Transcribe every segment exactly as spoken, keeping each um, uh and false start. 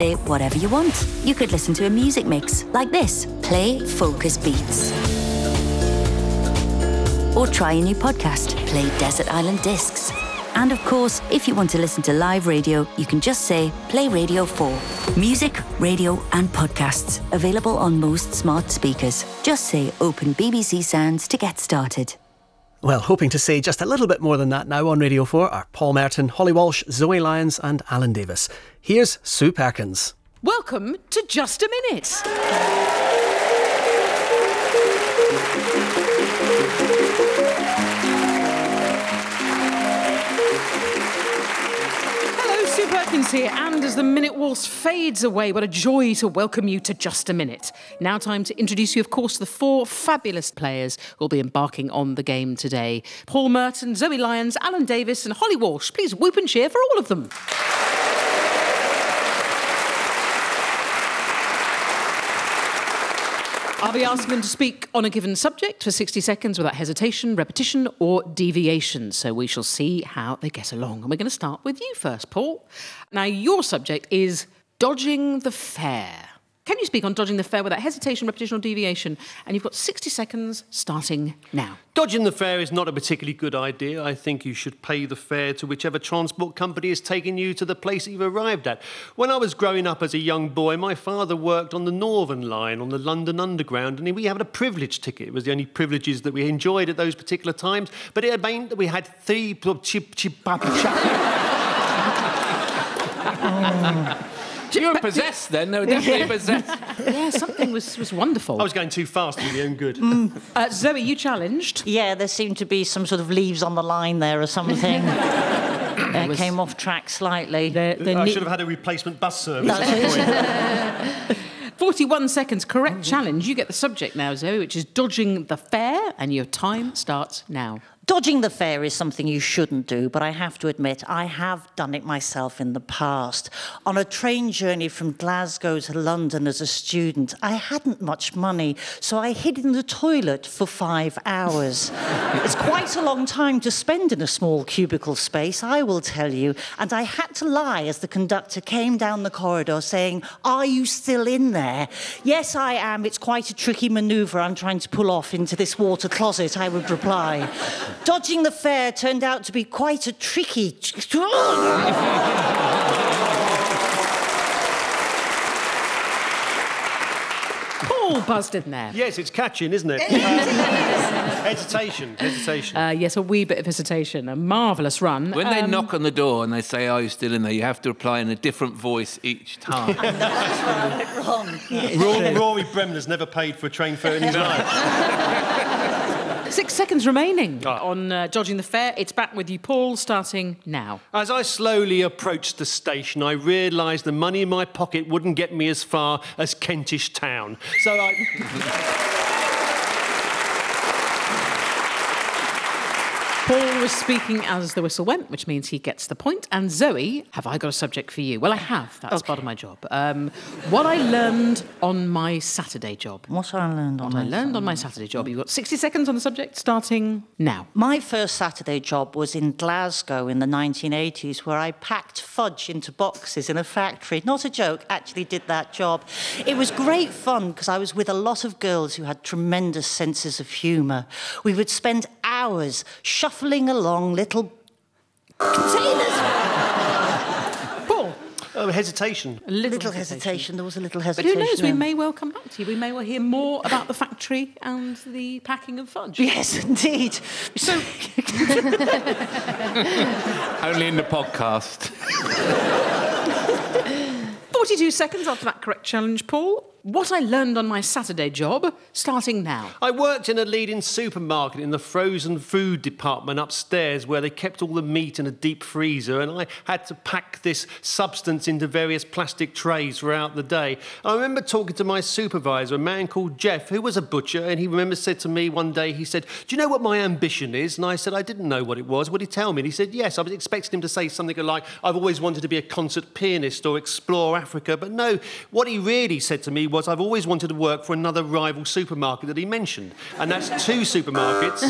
Play whatever you want. You could listen to a music mix like this. Play Focus Beats. Or try a new podcast. Play Desert Island Discs. And of course, if you want to listen to live radio, you can just say Play Radio four. Music, radio and podcasts. Available on most smart speakers. Just say Open B B C Sounds to get started. Well, hoping to say just a little bit more than that now on Radio four are Paul Merton, Holly Walsh, Zoe Lyons and Alan Davis. Here's Sue Perkins. Welcome to Just a Minute. Sue Perkins here, and as the minute waltz fades away, what a joy to welcome you to Just a Minute. Now time to introduce you, of course, to the four fabulous players who will be embarking on the game today. Paul Merton, Zoe Lyons, Alan Davis and Holly Walsh. Please whoop and cheer for all of them. I'll be asking them to speak on a given subject for sixty seconds without hesitation, repetition or deviation. So we shall see how they get along. And we're going to start with you first, Paul. Now, your subject is dodging the fare. Can you speak on dodging the fare without hesitation, repetition or deviation? And you've got sixty seconds starting now. Dodging the fare is not a particularly good idea. I think you should pay the fare to whichever transport company is taking you to the place that you've arrived at. When I was growing up as a young boy, my father worked on the Northern Line on the London Underground, and we had a privilege ticket. It was the only privileges that we enjoyed at those particular times, but it meant that we had three... chip chip papa chap. You were possessed then, they were definitely possessed. Yeah, something was, was wonderful. I was going too fast for my own good. Mm. Uh, Zoe, you challenged. Yeah, there seemed to be some sort of leaves on the line there or something. It was... came off track slightly. They're, they're I ne- should have had a replacement bus service. forty-one seconds, correct challenge. You get the subject now, Zoe, which is dodging the fare, and your time starts now. Dodging the fare is something you shouldn't do, but I have to admit I have done it myself in the past. On a train journey from Glasgow to London as a student, I hadn't much money, so I hid in the toilet for five hours. It's quite a long time to spend in a small cubicle space, I will tell you, and I had to lie as the conductor came down the corridor saying, "Are you still in there?" "Yes, I am. It's quite a tricky manoeuvre I'm trying to pull off into this water closet," I would reply. Dodging the fare turned out to be quite a tricky... Paul buzzed in there. Yes, it's catching, isn't it? uh, hesitation, hesitation. Uh, yes, a wee bit of hesitation. A marvellous run. When um, they knock on the door and they say, "Are you still in there?" you have to reply in a different voice each time. No, that's wrong. Yeah. Rory, Rory Bremner's never paid for a train fare in his life. Six seconds remaining oh. on uh, dodging the fare. It's back with you, Paul, starting now. As I slowly approached the station, I realised the money in my pocket wouldn't get me as far as Kentish Town. So I... Paul was speaking as the whistle went, which means he gets the point. And Zoe, have I got a subject for you? Well, I have. That's okay. Part of my job. Um, what I learned on my Saturday job. What I learned on what my I learned on my Saturday job. You've got sixty seconds on the subject, starting now. My first Saturday job was in Glasgow in the nineteen eighties, where I packed fudge into boxes in a factory. Not a joke, actually did that job. It was great fun because I was with a lot of girls who had tremendous senses of humour. We would spend hours shuffling along little containers. Paul. Oh, hesitation. A little, little hesitation. hesitation. There was a little hesitation. But who knows, we may well come back to you. We may well hear more about the factory and the packing of fudge. Yes, indeed. So... Only in the podcast. forty-two seconds after that correct challenge, Paul. What I learned on my Saturday job, starting now. I worked in a leading supermarket in the frozen food department upstairs where they kept all the meat in a deep freezer, and I had to pack this substance into various plastic trays throughout the day. I remember talking to my supervisor, a man called Jeff, who was a butcher, and he remember said to me one day, he said, "Do you know what my ambition is?" And I said, "I didn't know what it was. What did he tell me?" And he said, "Yes." I was expecting him to say something like, "I've always wanted to be a concert pianist or explore Africa." But no, what he really said to me was, "I've always wanted to work for another rival supermarket that he mentioned." And that's two supermarkets.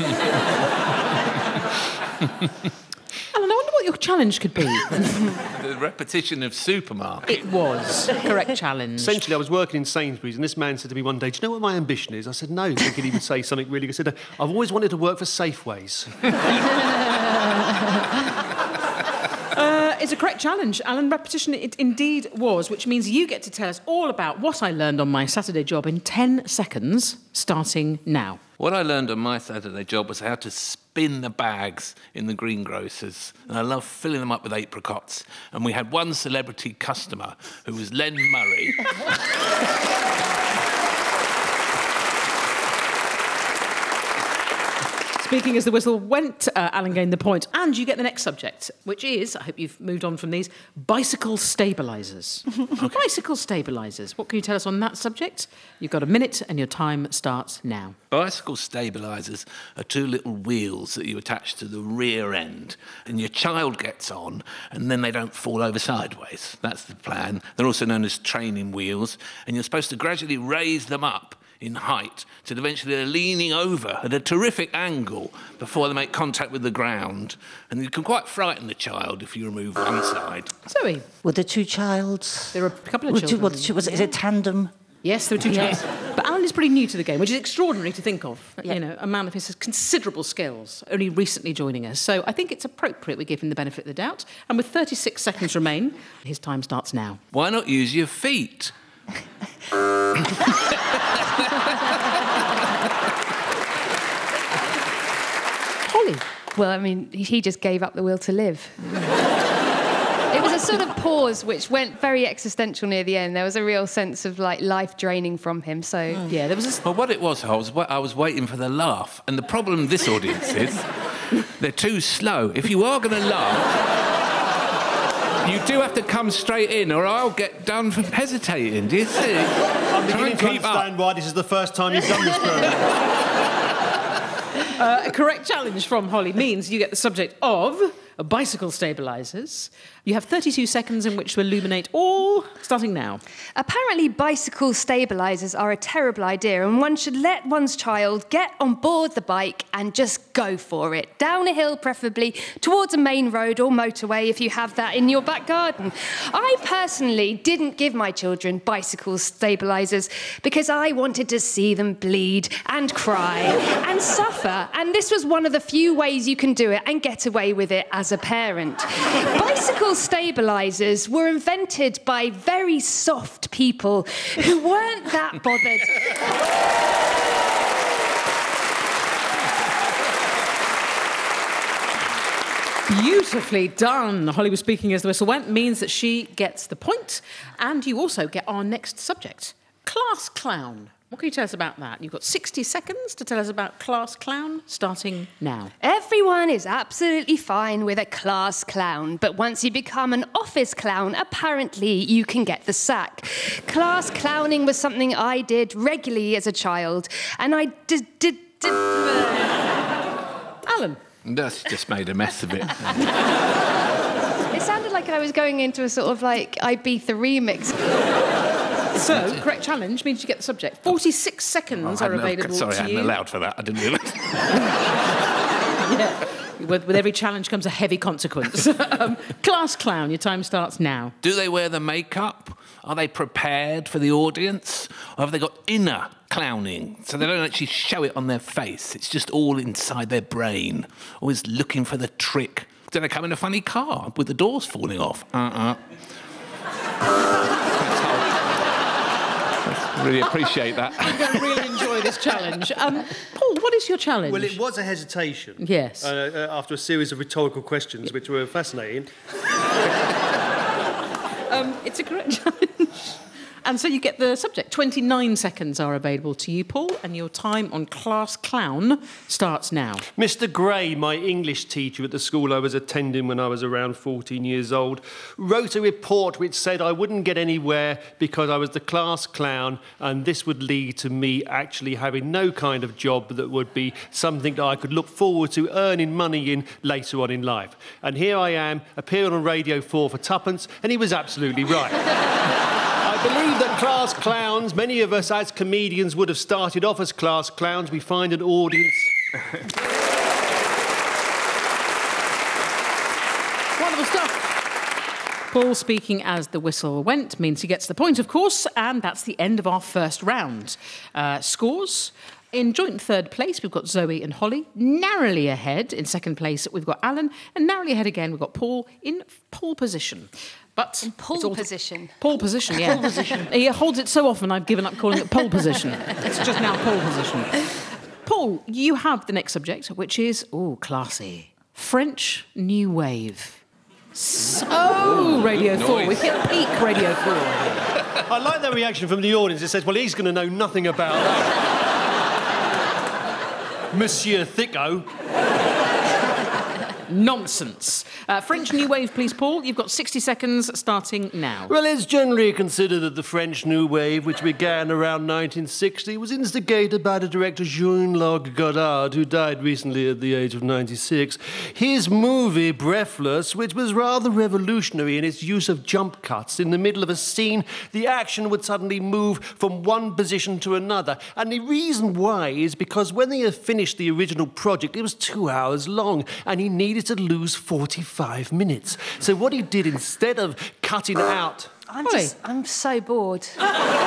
Alan, I wonder what your challenge could be. repetition of supermarket. It was. Correct challenge. Essentially, I was working in Sainsbury's, and this man said to me one day, "Do you know what my ambition is?" I said, "No," thinking he would say something really good. I said, "I've always wanted to work for Safeways." Uh, it's a correct challenge, Alan. Repetition it indeed was, which means you get to tell us all about what I learned on my Saturday job in ten seconds, starting now. What I learned on my Saturday job was how to spin the bags in the greengrocers. And I love filling them up with apricots. And we had one celebrity customer who was Len Murray. Speaking as the whistle went, uh, Alan gained the point. And you get the next subject, which is, I hope you've moved on from these, bicycle stabilisers. Okay. Bicycle stabilisers. What can you tell us on that subject? You've got a minute and your time starts now. Bicycle stabilisers are two little wheels that you attach to the rear end, and your child gets on, and then they don't fall over sideways. That's the plan. They're also known as training wheels, and you're supposed to gradually raise them up in height till eventually they're leaning over at a terrific angle before they make contact with the ground. And you can quite frighten the child if you remove one side. Zoe? Were there two childs? There were a couple of Were children. Two, was, was it, is it tandem? Yes, there were two Yeah. children. But Alan is pretty new to the game, which is extraordinary to think of. Yeah. You know, a man of his considerable skills, only recently joining us. So I think it's appropriate we give him the benefit of the doubt. And with thirty-six seconds remain, his time starts now. Why not use your feet? Holly? Well, I mean, he just gave up the will to live. It was a sort of pause which went very existential near the end. There was a real sense of, like, life draining from him, so... Yeah, there was a... Well, what it was, I was, I was waiting for the laugh. And the problem with this audience is they're too slow. If you are going to laugh, you do have to come straight in or I'll get done for hesitating. Do you see? I'm beginning to understand why this is the first time you've done this programme. Uh, a correct challenge from Holly means you get the subject of bicycle stabilisers. You have thirty-two seconds in which to illuminate all, starting now. Apparently, bicycle stabilisers are a terrible idea, and one should let one's child get on board the bike and just go for it. Down a hill, preferably, towards a main road or motorway if you have that in your back garden. I personally didn't give my children bicycle stabilisers because I wanted to see them bleed and cry and suffer, and this was one of the few ways you can do it and get away with it as a parent. Bicycle stabilisers were invented by very soft people who weren't that bothered. Beautifully done. Holly was speaking as the whistle went, means that she gets the point, and you also get our next subject, class clown. What can you tell us about that? You've got sixty seconds to tell us about class clown, starting now. Everyone is absolutely fine with a class clown, but once you become an office clown, apparently you can get the sack. Class clowning was something I did regularly as a child, and I did... did, did Alan? That's just made a mess of it. It sounded like I was going into a sort of, like, Ibiza remix. So, correct challenge means you get the subject. forty-six seconds Oh, are available sorry, to I hadn't you. allowed for that. I didn't realise. Yeah. With, with every challenge comes a heavy consequence. um, class clown, your time starts now. Do they wear the makeup? Are they prepared for the audience? Or have they got inner clowning, so they don't actually show it on their face? It's just all inside their brain, always looking for the trick. Do they come in a funny car with the doors falling off? Uh-uh. Really appreciate that. I'm going to really enjoy this challenge. Um, Paul, what is your challenge? Well, it was a hesitation. Yes. Uh, uh, after a series of rhetorical questions, which were fascinating. Um, it's a correct challenge. And so you get the subject. twenty-nine seconds are available to you, Paul, and your time on class clown starts now. Mister Gray, my English teacher at the school I was attending when I was around fourteen years old, wrote a report which said I wouldn't get anywhere because I was the class clown, and this would lead to me actually having no kind of job that would be something that I could look forward to earning money in later on in life. And here I am, appearing on Radio four for tuppence, and he was absolutely right. I believe that class clowns, many of us as comedians would have started off as class clowns. We find an audience... Wonderful stuff. Paul speaking as the whistle went means he gets the point, of course, and that's the end of our first round. Uh, scores. In joint third place, we've got Zoe and Holly, narrowly ahead. In second place, we've got Alan, and narrowly ahead again, we've got Paul in pole position. But in pole all position. Pole position, yeah. Pole position. He holds it so often, I've given up calling it pole position. It's just now pole position. Paul, you have the next subject, which is, oh, classy, French New Wave. So, Radio four. Noise. We've hit peak Radio four. I like the reaction from the audience. It says, well, he's going to know nothing about that. Monsieur Thicko. Nonsense. Uh, French New Wave, please, Paul. You've got sixty seconds starting now. Well, it's generally considered that the French New Wave, which began around nineteen sixty, was instigated by the director Jean-Luc Godard, who died recently at the age of ninety-six. His movie, Breathless, which was rather revolutionary in its use of jump cuts. In the middle of a scene, the action would suddenly move from one position to another. And the reason why is because when they had finished the original project, it was two hours long, and he needed to lose forty-five minutes. So what he did, instead of cutting out... I'm just, I'm so bored. Sorry,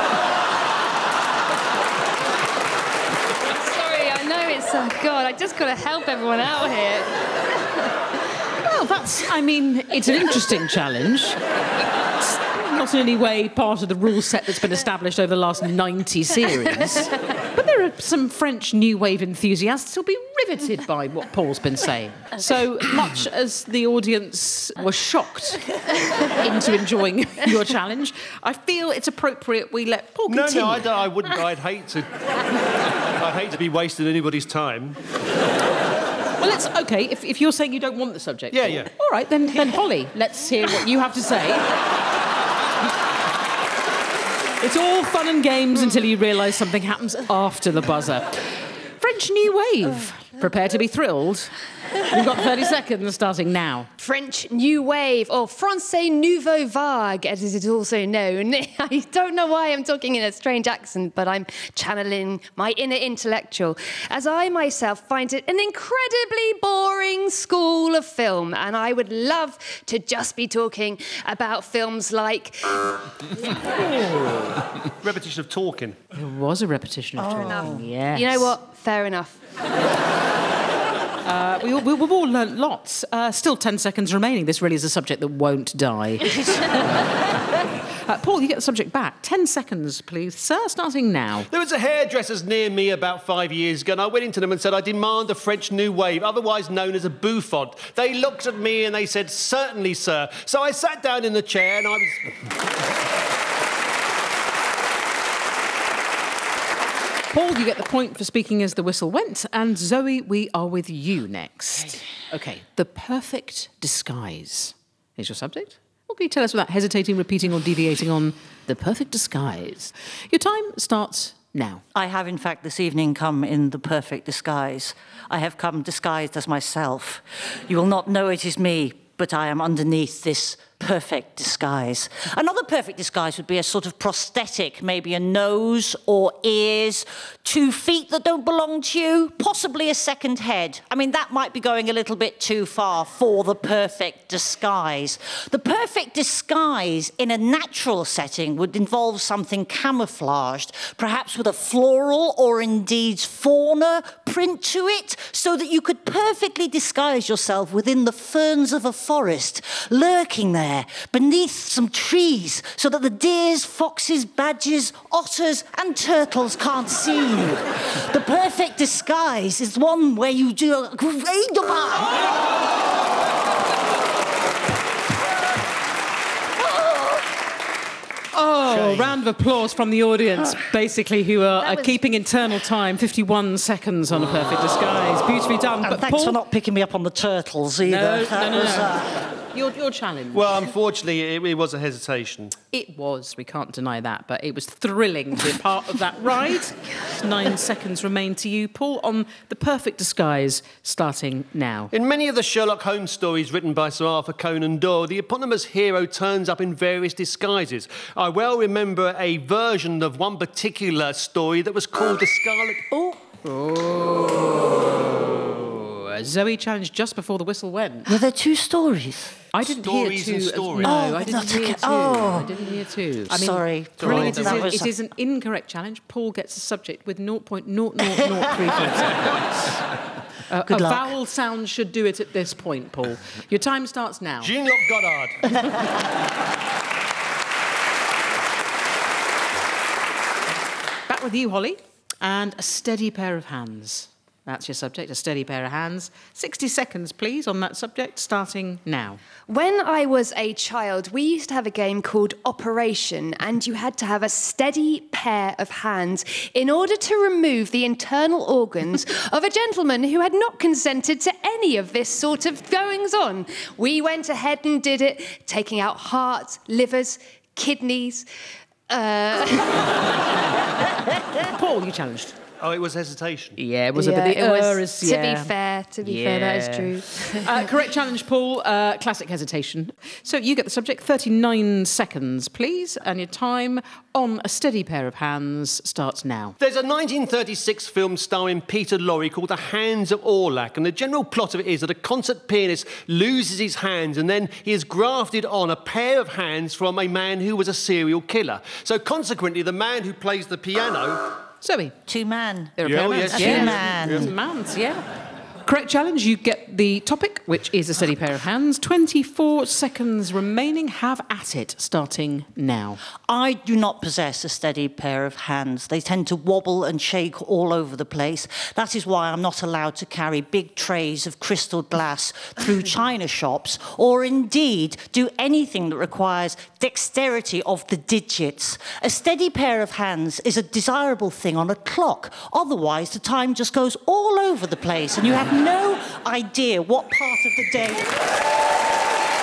I know it's... Oh, God, I just got to help everyone out here. Well, that's... I mean, it's an interesting challenge. It's not in any way part of the rule set that's been established over the last ninety series. But there are some French New Wave enthusiasts who'll be riveted by what Paul's been saying. So much as the audience was shocked into enjoying your challenge, I feel it's appropriate we let Paul continue. No, no, I, don't, I wouldn't. I'd hate to... I'd hate to be wasting anybody's time. Well, it's OK, if, if you're saying you don't want the subject. Yeah, Paul. yeah. All right, then, then Holly, let's hear what you have to say. It's all fun and games until you realise something happens after the buzzer. French New Wave. Prepare to be thrilled. You've got thirty seconds starting now. French New Wave, or Francais Nouveau Vague, as it is also known. I don't know why I'm talking in a strange accent, but I'm channeling my inner intellectual, as I myself find it an incredibly boring school of film, and I would love to just be talking about films like... Repetition of talking. There was a repetition of talking. enough. Yes. You know what? Fair enough. Uh, we, we, we've all learnt lots. Uh, still ten seconds remaining. This really is a subject that won't die. uh, Paul, you get the subject back. Ten seconds, please, sir, starting now. There was a hairdresser's near me about five years ago, and I went into them and said, I demand a French New Wave, otherwise known as a bouffant. They looked at me and they said, certainly, sir. So I sat down in the chair and I was... Paul, you get the point for speaking as the whistle went. And Zoe, we are with you next. OK, the perfect disguise is your subject. What can you tell us without hesitating, repeating or deviating on the perfect disguise? Your time starts now. I have, in fact, this evening come in the perfect disguise. I have come disguised as myself. You will not know it is me, but I am underneath this perfect disguise. Another perfect disguise would be a sort of prosthetic, maybe a nose or ears, two feet that don't belong to you, possibly a second head. I mean, that might be going a little bit too far for the perfect disguise. The perfect disguise in a natural setting would involve something camouflaged, perhaps with a floral or indeed fauna print to it, so that you could perfectly disguise yourself within the ferns of a forest, lurking there beneath some trees, so that the deers, foxes, badgers, otters and turtles can't see you. The perfect disguise is one where you do a great... Oh, round of applause from the audience, basically, who are, are was... keeping internal time, fifty-one seconds on a perfect disguise. Beautifully done. And but thanks Paul... for not picking me up on the turtles either. No, That no, no, was, no. uh... Your, your challenge. Well, unfortunately, it, it was a hesitation. It was, we can't deny that, but it was thrilling to be part of that ride. Nine seconds remain to you, Paul, on the perfect disguise, starting now. In many of the Sherlock Holmes stories written by Sir Arthur Conan Doyle, the eponymous hero turns up in various disguises. I well remember a version of one particular story that was called The Scarlet... Oh. Oh. Zoe challenged just before the whistle went. Were there two stories? I didn't Stories hear and two. stories. No, Oh, I didn't not hear okay. two. Oh. I didn't hear two. I mean, Sorry. brilliant. Sorry, It, that is, was- it is an incorrect challenge. Paul gets the subject with zero point zero zero zero three four seconds. Uh, Good a luck. vowel sound should do it at this point, Paul. Your time starts now. Gillian Goddard. Back with you, Holly. And a steady pair of hands. That's your subject, a steady pair of hands. sixty seconds, please, on that subject, starting now. When I was a child, we used to have a game called Operation, and you had to have a steady pair of hands in order to remove the internal organs of a gentleman who had not consented to any of this sort of goings on. We went ahead and did it, taking out hearts, livers, kidneys. Uh... Paul, you challenged. Oh, it was hesitation. Yeah, it was yeah, a bit. it was, uh, is- to yeah. be fair, to be fair, that is Yeah. true. uh, correct challenge, Paul. Uh, classic hesitation. So you get the subject. thirty-nine seconds, please, and your time on a steady pair of hands starts now. There's a nineteen thirty-six film starring Peter Lorre called The Hands of Orlac, and the general plot of it is that a concert pianist loses his hands and then he is grafted on a pair of hands from a man who was a serial killer. So consequently, the man who plays the piano... Zoe. Two man. There are Yeah, pair oh, of yes, hands. Two Yeah. man. Two mans, yeah. Correct challenge, you get the topic, which is a steady pair of hands. twenty-four seconds remaining. Have at it, starting now. I do not possess a steady pair of hands. They tend to wobble and shake all over the place. That is why I'm not allowed to carry big trays of crystal glass through china shops, or indeed do anything that requires dexterity of the digits. A steady pair of hands is a desirable thing on a clock. Otherwise, the time just goes all over the place and you have no idea what part of the day...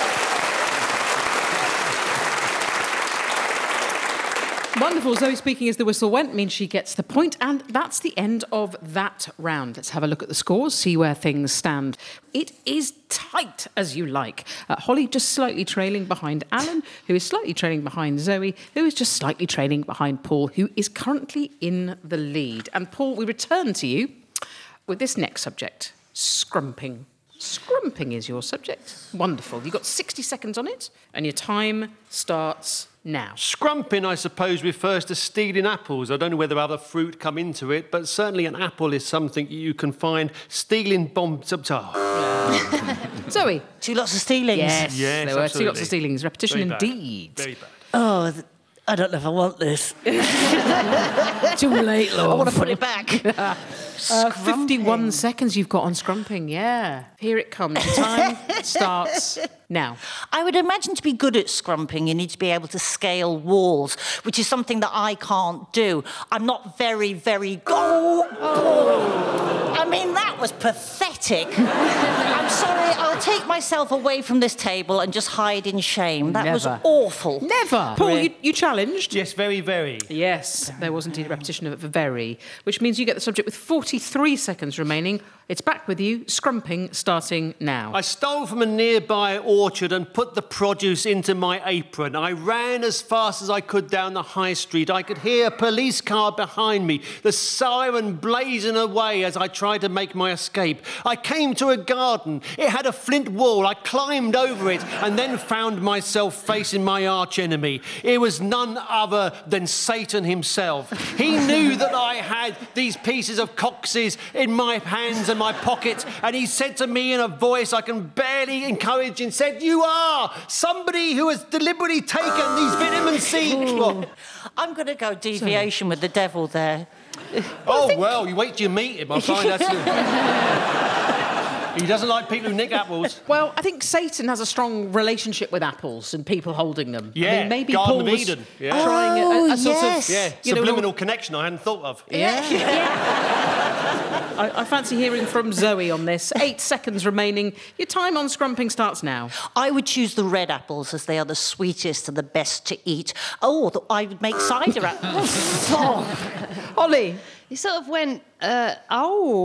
Wonderful. Zoe speaking as the whistle went means she gets the point, and that's the end of that round. Let's have a look at the scores, see where things stand. It is tight as you like. Uh, Holly just slightly trailing behind Alan, who is slightly trailing behind Zoe, who is just slightly trailing behind Paul, who is currently in the lead. And Paul, we return to you with this next subject, scrumping. Scrumping is your subject. Wonderful. You've got sixty seconds on it, and your time starts now. Scrumping, I suppose, refers to stealing apples. I don't know whether other fruit come into it, but certainly an apple is something you can find. Stealing bombs up to... Zoe. Two lots of stealings. Yes, Yes, there were two lots absolutely. of stealings. Repetition Very bad. indeed. Very bad. Oh, th- I don't know if I want this. Too late, love. I want to put it back. Uh, fifty-one seconds you've got on scrumping, yeah. Here it comes. Time starts now. I would imagine to be good at scrumping, you need to be able to scale walls, which is something that I can't do. I'm not very, very... Oh! oh. I mean, that was pathetic. I'm sorry, I'll take myself away from this table and just hide in shame. That was Never. awful. Never. Paul, you, you challenged? Yes, very, very. Yes, there was indeed a repetition of very, which means you get the subject with forty-three seconds remaining. It's back with you, scrumping, starting now. I stole from a nearby orchard and put the produce into my apron. I ran as fast as I could down the high street. I could hear a police car behind me, the siren blazing away as I tried to make my escape. I came to a garden. It had a flint wall. I climbed over it and then found myself facing my archenemy. It was none other than Satan himself. He knew that I had these pieces of coccy's in my hands and my pocket, and he said to me in a voice I can barely encourage and said, "You are somebody who has deliberately taken these vitamin C..." What? I'm going to go deviation with the devil there. Oh, well, you wait till you meet him. I find that's... He doesn't like people who nick apples. Well, I think Satan has a strong relationship with apples and people holding them. Yeah, I mean, maybe Garden Paul of was Eden, yeah. trying a, a, a sort yes. of... Yeah, you know, subliminal connection I hadn't thought of. Yeah. I, I fancy hearing from Zoe on this. Eight seconds remaining. Your time on scrumping starts now. I would choose the red apples as they are the sweetest and the best to eat. Oh, th- I would make cider apples. Holly. You sort of went, uh, oh.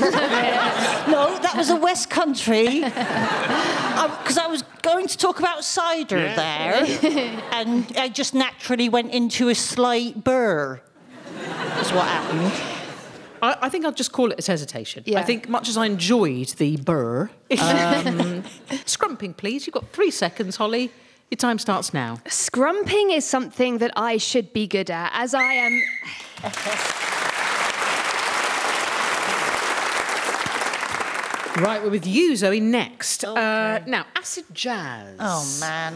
No, that was a West Country. Because I, I was going to talk about cider Yeah. there, and I just naturally went into a slight burr. That's what happened. I, I think I'll just call it as hesitation. Yeah. I think much as I enjoyed the burr, um, scrumping, please. You've got three seconds, Holly. Your time starts now. Scrumping is something that I should be good at, as I am... Right, we're with you, Zoe, next. Okay. Uh, now, acid jazz. Oh, man.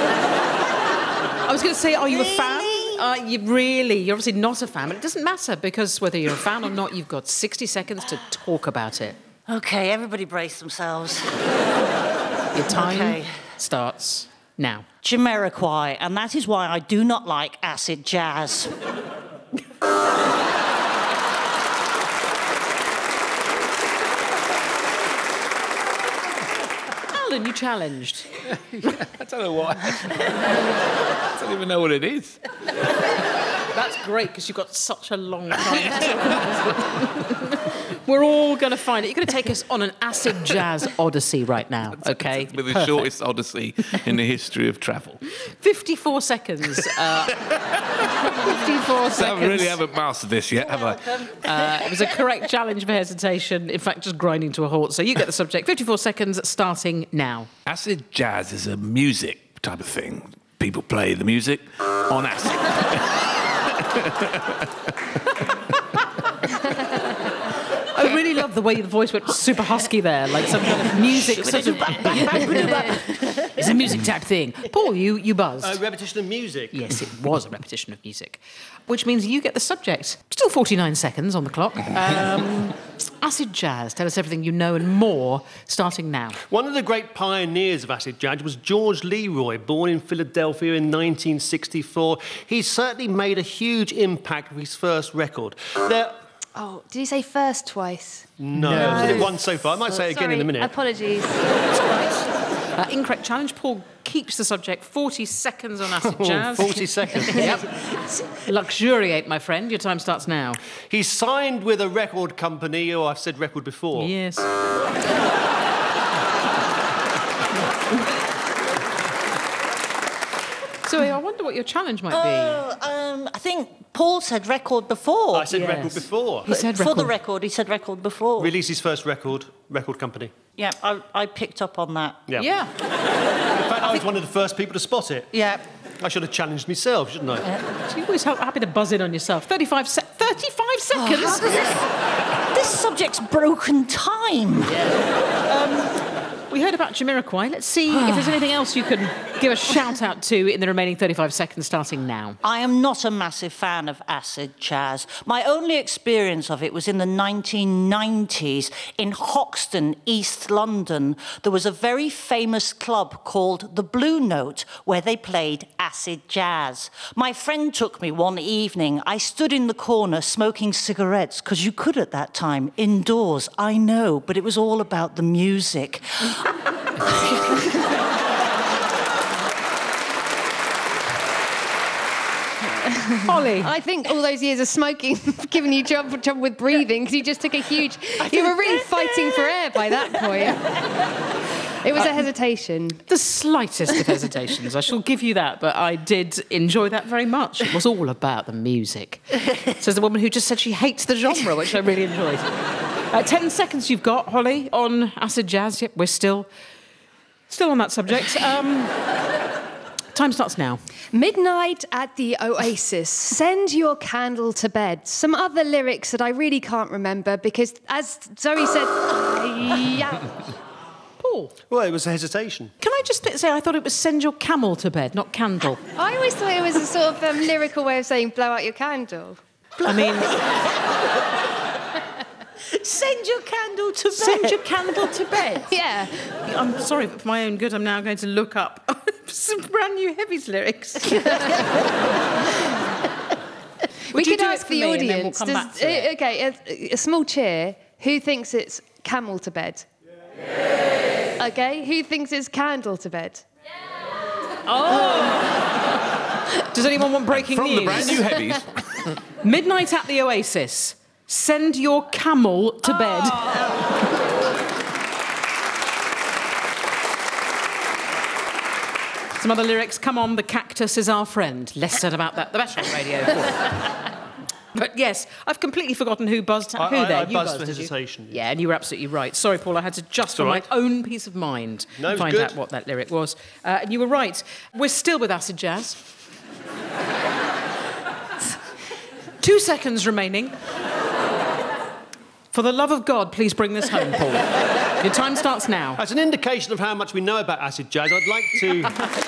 I was going to say, are you a fan? Uh, you really, you're obviously not a fan, but it doesn't matter because whether you're a fan or not, you've got sixty seconds to talk about it. OK, everybody brace themselves. Your time okay. starts now. Jamiroquai, and that is why I do not like acid jazz. Alan, you challenged. Yeah, I don't know why. I don't even know what it is. That's great, because you've got such a long time. We're all going to find it. You're going to take us on an acid jazz odyssey right now, OK? With the shortest odyssey in the history of travel. fifty-four seconds. Uh, fifty-four So I seconds. really haven't mastered this yet, have I? Uh, it was a correct challenge for hesitation. In fact, just grinding to a halt. So you get the subject. fifty-four seconds starting now. Acid jazz is a music type of thing. People play the music on acid. I really love the way the voice went super husky there, like some kind of music. Sort of it's a music type thing. Paul, you, you buzzed. A repetition of music. Yes, it was a repetition of music, which means you get the subject. Still forty-nine seconds on the clock. Um, acid jazz. Tell us everything you know and more, starting now. One of the great pioneers of acid jazz was George Leroy, born in Philadelphia in nineteen sixty-four. He certainly made a huge impact with his first record. There... Oh, did you say first twice? No, No. I've only one so far. I might say it again Sorry, in a minute. apologies. Uh, incorrect challenge. Paul keeps the subject. forty seconds on acid jazz. forty seconds. Yep. Luxuriate, my friend. Your time starts now. He signed with a record company, or I've said record before. Yes. Zoe, I wonder what your challenge might be. Oh, um, I think Paul said record before. I said Yes. record before. He said For record. the record, he said record before. Released his first record, record company. Yeah, I, I picked up on that. Yeah. Yeah. In fact, I was one of the first people to spot it. Yeah. I should have challenged myself, shouldn't I? So you're always ha- happy to buzz in on yourself. thirty-five, se- thirty-five seconds? How does this, this subject's broken time. We heard about Jamiroquai. Let's see if there's anything else you can give a shout out to in the remaining thirty-five seconds starting now. I am not a massive fan of acid jazz. My only experience of it was in the nineteen nineties in Hoxton, East London. There was a very famous club called the Blue Note where they played acid jazz. My friend took me one evening. I stood in the corner smoking cigarettes, because you could at that time, indoors, I know, but it was all about the music. Holly. I think all those years of smoking giving you trouble, trouble with breathing, because you just took a huge... You were really fighting for air by that point. It was a hesitation. The slightest of hesitations, I shall give you that, but I did enjoy that very much. It was all about the music. Says the woman who just said she hates the genre, which I really enjoyed. Uh, ten seconds you've got, Holly, on acid jazz. Yep, we're still, still on that subject. Um, time starts now. Midnight at the Oasis. Send your candle to bed. Some other lyrics that I really can't remember because, as Zoe said... yeah. Paul. Well, it was a hesitation. Can I just th- say I thought it was send your camel to bed, not candle. I always thought it was a sort of um, lyrical way of saying blow out your candle. I mean... Send your candle to bed. Send your candle to bed. Yeah. I'm sorry, but for my own good, I'm now going to look up some brand new Heavies lyrics. We Would you could do it ask for the me and then we'll audience. come does- back to it? uh, okay, a, a small cheer. Who thinks it's camel to bed? Yes. Okay, who thinks it's candle to bed? Oh! Does anyone want breaking From news? the brand new Heavies. Midnight at the Oasis. Send your camel to bed. Some other lyrics. Come on, the cactus is our friend. Less said about that, the better on Radio four. But yes, I've completely forgotten who buzzed. I, who I, there? I you buzzed buzzed, for did you? hesitation. Yeah, and you were absolutely right. Sorry, Paul, I had to just, for all my right. own peace of mind, No, it was find good. out what that lyric was. Uh, and you were right. We're still with acid jazz. Two seconds remaining. For the love of God, please bring this home, Paul. Your time starts now. As an indication of how much we know about acid jazz, I'd like to...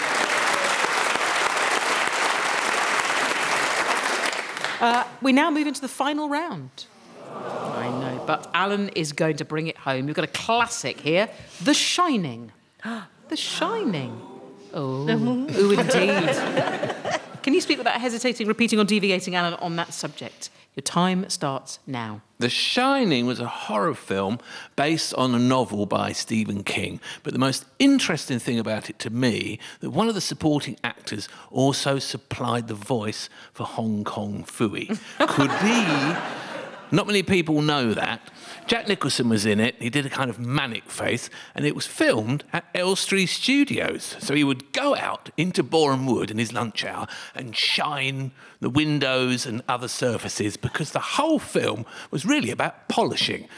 uh, we now move into the final round. I know, but Alan is going to bring it home. We've got a classic here, The Shining. The Shining. Oh, ooh, indeed. Can you speak without hesitating, repeating or deviating, Alan, on that subject? Your time starts now. The Shining was a horror film based on a novel by Stephen King. But the most interesting thing about it to me, that one of the supporting actors also supplied the voice for Hong Kong Phooey. Could be... Not many people know that. Jack Nicholson was in it. He did a kind of manic face, and it was filmed at Elstree Studios. So he would go out into Boreham Wood in his lunch hour and shine the windows and other surfaces because the whole film was really about polishing.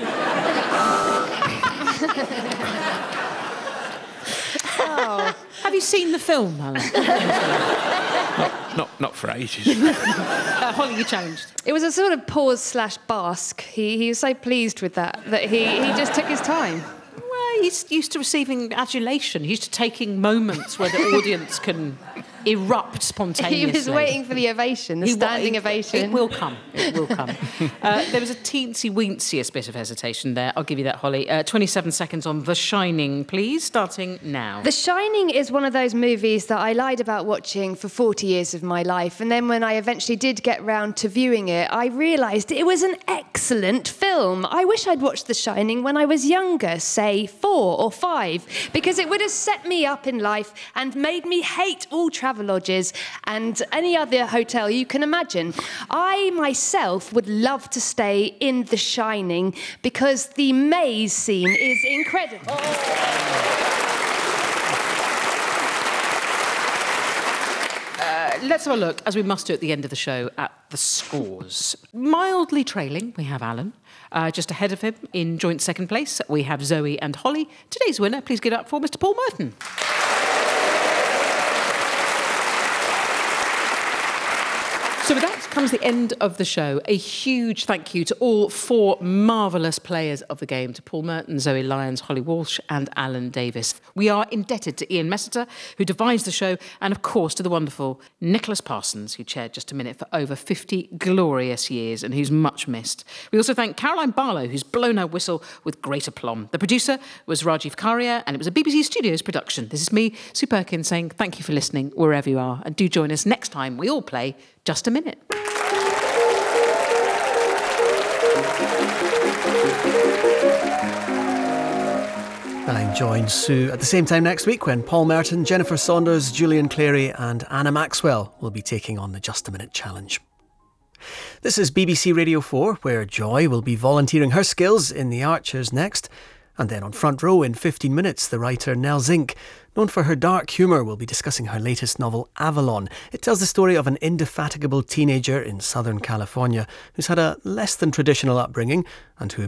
Oh. Have you seen the film, Alan? not, not, not for ages. uh, Holly, you challenged. It was a sort of pause slash bask. He, he was so pleased with that that he, he just took his time. Well, he's used to receiving adulation. He's used to taking moments where the audience can erupt spontaneously. He was waiting for the ovation, the He- standing it- ovation. It will come. It will come. uh, there was a teensy-weensiest bit of hesitation there. I'll give you that, Holly. Uh, twenty-seven seconds on The Shining, please, starting now. The Shining is one of those movies that I lied about watching for forty years of my life. And then when I eventually did get round to viewing it, I realised it was an excellent film. I wish I'd watched The Shining when I was younger, say four or five, because it would have set me up in life and made me hate all Travelodges and any other hotel you can imagine. I myself would love to stay in The Shining because the maze scene is incredible. Uh, let's have a look, as we must do at the end of the show, at the scores. Mildly trailing, we have Alan. Uh, just ahead of him, in joint second place, we have Zoe and Holly. Today's winner, please give it up for Mister Paul Merton. So with that comes the end of the show. A huge thank you to all four marvellous players of the game, to Paul Merton, Zoe Lyons, Holly Walsh and Alan Davis. We are indebted to Ian Messiter, who devised the show, and of course to the wonderful Nicholas Parsons, who chaired Just a Minute for over fifty glorious years and who's much missed. We also thank Caroline Barlow, who's blown her whistle with great aplomb. The producer was Rajiv Karia, and it was a B B C Studios production. This is me, Sue Perkins, saying thank you for listening wherever you are, and do join us next time we all play Just a Minute. And join Sue at the same time next week when Paul Merton, Jennifer Saunders, Julian Clary and Anna Maxwell will be taking on the Just a Minute Challenge. This is B B C Radio four, where Joy will be volunteering her skills in The Archers next. And then on Front Row in fifteen minutes, the writer Nell Zink, known for her dark humour, will be discussing her latest novel, Avalon. It tells the story of an indefatigable teenager in Southern California who's had a less than traditional upbringing and who